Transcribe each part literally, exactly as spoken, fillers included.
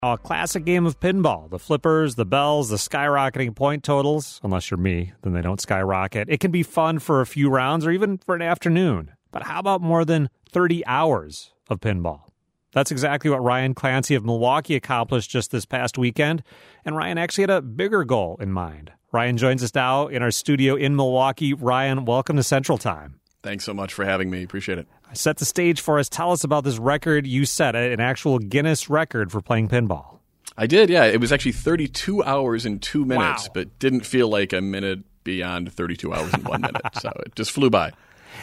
A classic game of pinball. The flippers, the bells, the skyrocketing point totals. Unless you're me, then they don't skyrocket. It can be fun for a few rounds or even for an afternoon. But how about more than thirty hours of pinball? That's exactly what Ryan Clancy of Milwaukee accomplished just this past weekend. And Ryan actually had a bigger goal in mind. Ryan joins us now in our studio in Milwaukee. Ryan, welcome to Central Time. Thanks so much for having me. Appreciate it. Set the stage for us. Tell us about this record you set, an actual Guinness record for playing pinball. I did, yeah. It was actually thirty-two hours and two minutes, Wow. but didn't feel like a minute beyond thirty-two hours and one minute. So it just flew by.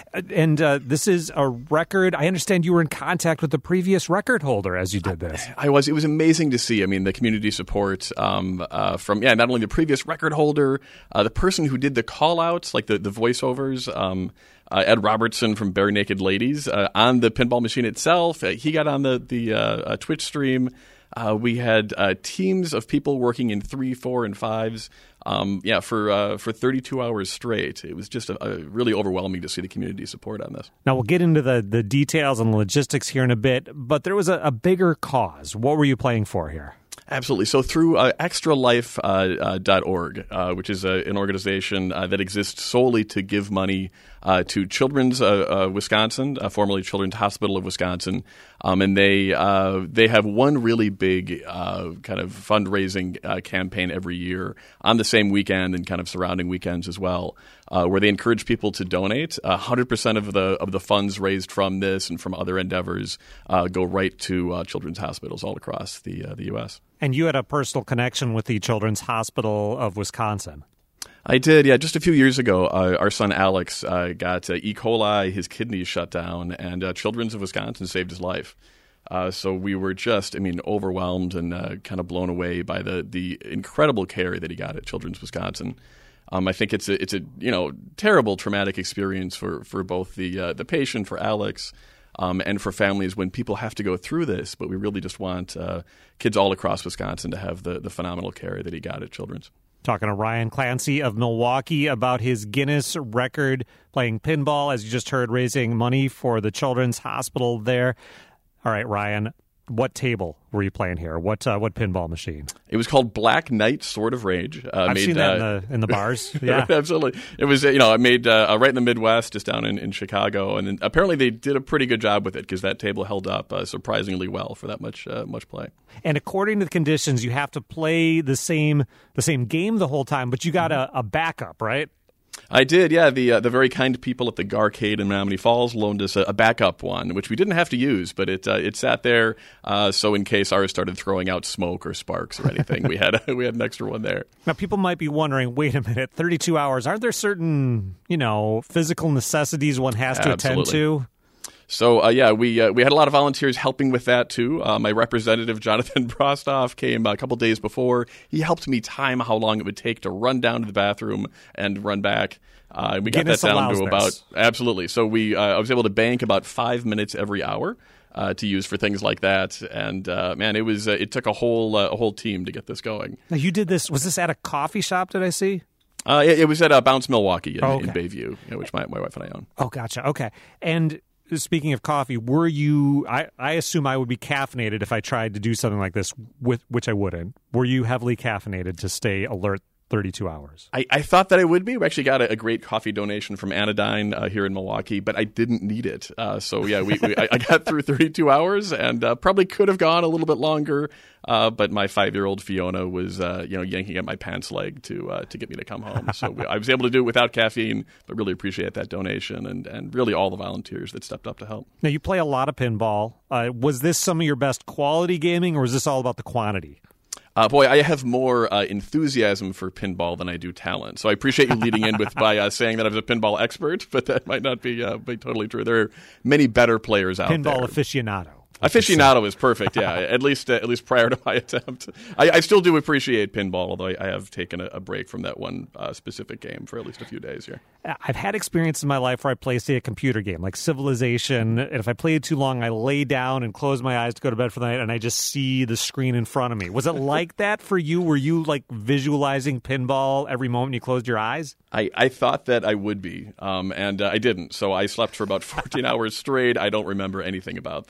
And uh, this is a record. I understand you were in contact with the previous record holder as you did this. I was. It was amazing to see. I mean, the community support um, uh, from, yeah, not only the previous record holder, uh, the person who did the call-outs, like the, the voiceovers, um, uh, Ed Robertson from Bare Naked Ladies, uh, on the pinball machine itself. Uh, he got on the, the uh, uh, Twitch stream. Uh, we had uh, teams of people working in three, four, and fives. Um, yeah, for uh, for thirty-two hours straight. It was just a, a really overwhelming to see the community support on this. Now, we'll get into the, the details and logistics here in a bit, but there was a, a bigger cause. What were you playing for here? Absolutely. So through uh, extra life dot org, uh, uh, which is a, an organization uh, that exists solely to give money uh, to Children's uh, uh, Wisconsin, uh, formerly Children's Hospital of Wisconsin, um, and they uh, they have one really big uh, kind of fundraising uh, campaign every year on the same weekend and kind of surrounding weekends as well, uh, where they encourage people to donate. one hundred percent of the of the funds raised from this and from other endeavors uh, go right to uh, children's hospitals all across the uh, the U S. And you had a personal connection with the Children's Hospital of Wisconsin. I did, yeah. Just a few years ago, uh, our son Alex uh, got uh, E. coli, his kidneys shut down, and uh, Children's of Wisconsin saved his life. Uh, so we were just, I mean, overwhelmed and uh, kind of blown away by the the incredible care that he got at Children's Wisconsin. Um, I think it's a it's a you know terrible traumatic experience for for both the uh, the patient, for Alex, um, and for families when people have to go through this. But we really just want uh, kids all across Wisconsin to have the the phenomenal care that he got at Children's. Talking to Ryan Clancy of Milwaukee about his Guinness record playing pinball, as you just heard, raising money for the Children's Hospital there. All right, Ryan, what table were you playing here? What uh, what pinball machine? It was called Black Knight Sword of Rage. Uh, I've made, seen that uh, in the in the bars. Yeah, absolutely. It was you know I made uh, right in the Midwest, just down in, in Chicago, and then apparently they did a pretty good job with it because that table held up uh, surprisingly well for that much uh, much play. And according to the conditions, you have to play the same the same game the whole time, but you got a, a backup, right? I did, yeah. The uh, the very kind people at the Garcade in Menomonee Falls loaned us a, a backup one, which we didn't have to use, but it uh, it sat there. Uh, so in case ours started throwing out smoke or sparks or anything, we had a, we had an extra one there. Now, people might be wondering, wait a minute, thirty-two hours? Aren't there certain you know physical necessities one has to Absolutely. attend to? So, uh, yeah, we uh, we had a lot of volunteers helping with that, too. Uh, my representative, Jonathan Brostoff, came a couple days before. He helped me time how long it would take to run down to the bathroom and run back. Uh, we got Guinness that down allows to this. about – absolutely. So we uh, I was able to bank about five minutes every hour uh, to use for things like that. And, uh, man, it was uh, it took a whole uh, a whole team to get this going. Now, you did this – was this at a coffee shop, did I see? Uh, it, it was at uh, Bounce Milwaukee in, Oh, okay. in Bayview, you know, which my, my wife and I own. Oh, gotcha. Okay. And – speaking of coffee, were you, I, I assume I would be caffeinated if I tried to do something like this, with which I wouldn't. Were you heavily caffeinated to stay alert thirty-two hours? I, I thought that I would be. We actually got a, a great coffee donation from Anodyne uh, here in Milwaukee, but I didn't need it. Uh, so, yeah, we, we I, I got through thirty-two hours and uh, probably could have gone a little bit longer, uh, but my five-year-old Fiona was uh, you know, yanking at my pants leg to uh, to get me to come home. So we, I was able to do it without caffeine, but really appreciate that donation and, and really all the volunteers that stepped up to help. Now, you play a lot of pinball. Uh, was this some of your best quality gaming, or was this all about the quantity? Uh, boy, I have more uh, enthusiasm for pinball than I do talent. So I appreciate you leading in with by uh, saying that I was a pinball expert, but that might not be, uh, be totally true. There are many better players out Pinball there. aficionado. Aficionado is perfect, yeah. At least, uh, at least prior to my attempt, I, I still do appreciate pinball. Although I, I have taken a, a break from that one uh, specific game for at least a few days here. I've had experience in my life where I play, say, a computer game like Civilization, and if I play it too long, I lay down and close my eyes to go to bed for the night, and I just see the screen in front of me. Was it like that for you? Were you like visualizing pinball every moment you closed your eyes? I, I thought that I would be, um, and uh, I didn't. So I slept for about fourteen hours straight. I don't remember anything about that. Uh,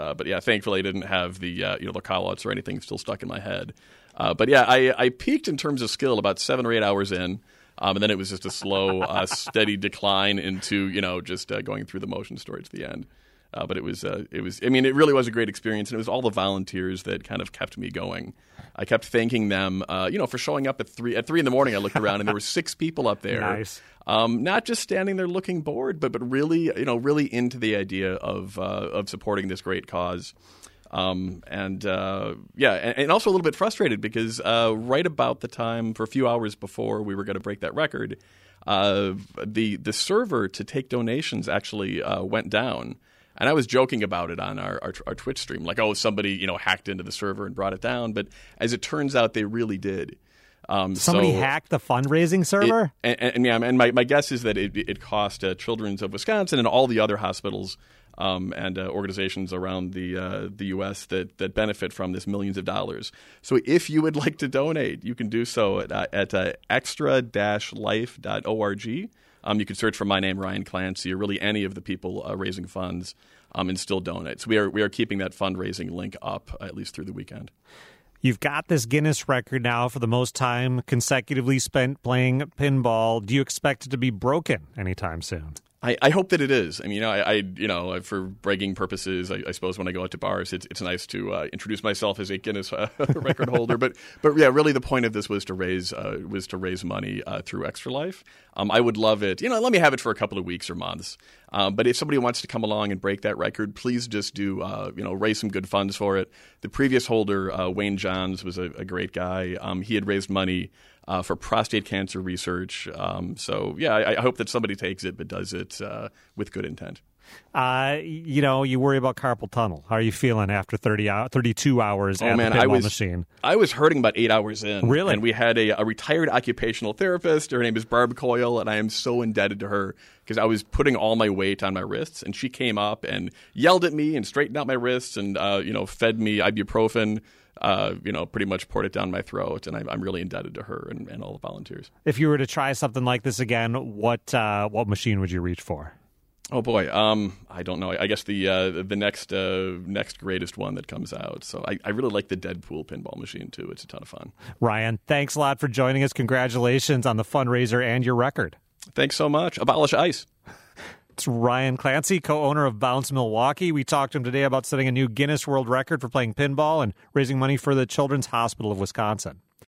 Uh, but yeah, thankfully I didn't have the uh, you know the call-outs or anything still stuck in my head. Uh, but yeah, I, I peaked in terms of skill about seven or eight hours in, um, and then it was just a slow, uh, steady decline into you know just uh, going through the motions towards the end. Uh, but it was, uh, it was. I mean, it really was a great experience, and it was all the volunteers that kind of kept me going. I kept thanking them, uh, you know, for showing up at three at three in the morning. I looked around, and there were six people up there. Nice. Um, not just standing there looking bored, but but really, you know, really into the idea of uh, of supporting this great cause. Um, and uh, yeah, and, and also a little bit frustrated because uh, right about the time, for a few hours before we were going to break that record, uh, the the server to take donations actually uh, went down. And I was joking about it on our, our, our Twitch stream, like, oh, somebody you know hacked into the server and brought it down. But as it turns out, they really did. Um, Somebody so hacked the fundraising server? It, and, and, yeah, and my, my guess is that it, it cost uh, Children's of Wisconsin and all the other hospitals um, and uh, organizations around the uh, the U S that, that benefit from this millions of dollars. So if you would like to donate, you can do so at, uh, at uh, extra dash life dot org. Um, you can search for my name, Ryan Clancy, or really any of the people uh, raising funds um, and still donate. So we are we are keeping that fundraising link up uh, at least through the weekend. You've got this Guinness record now for the most time consecutively spent playing pinball. Do you expect it to be broken anytime soon? I, I hope that it is. I mean, you know, I, I you know, for bragging purposes, I, I suppose when I go out to bars, it's it's nice to uh, introduce myself as a Guinness uh, record holder. But but yeah, really, the point of this was to raise uh, was to raise money uh, through Extra Life. Um, I would love it. You know, let me have it for a couple of weeks or months. Um, but if somebody wants to come along and break that record, please just do uh, you know raise some good funds for it. The previous holder, uh, Wayne Johns, was a, a great guy. Um, he had raised money Uh, for prostate cancer research. Um, so, yeah, I, I hope that somebody takes it but does it uh, with good intent. Uh, you know, you worry about carpal tunnel. How are you feeling after thirty, thirty-two hours oh, at man, the pinball I was, machine? I was hurting about eight hours in. Really? And we had a, a retired occupational therapist. Her name is Barb Coyle, and I am so indebted to her because I was putting all my weight on my wrists, and she came up and yelled at me and straightened out my wrists and, uh, you know, fed me ibuprofen. Uh, you know, pretty much poured it down my throat, and I'm, I'm really indebted to her and, and all the volunteers. If you were to try something like this again, what uh, what machine would you reach for? Oh boy, um, I don't know. I guess the uh, the next uh, next greatest one that comes out. So I, I really like the Deadpool pinball machine too. It's a ton of fun. Ryan, thanks a lot for joining us. Congratulations on the fundraiser and your record. Thanks so much. Abolish ICE. It's Ryan Clancy, co-owner of Bounce Milwaukee. We talked to him today about setting a new Guinness World Record for playing pinball and raising money for the Children's Hospital of Wisconsin.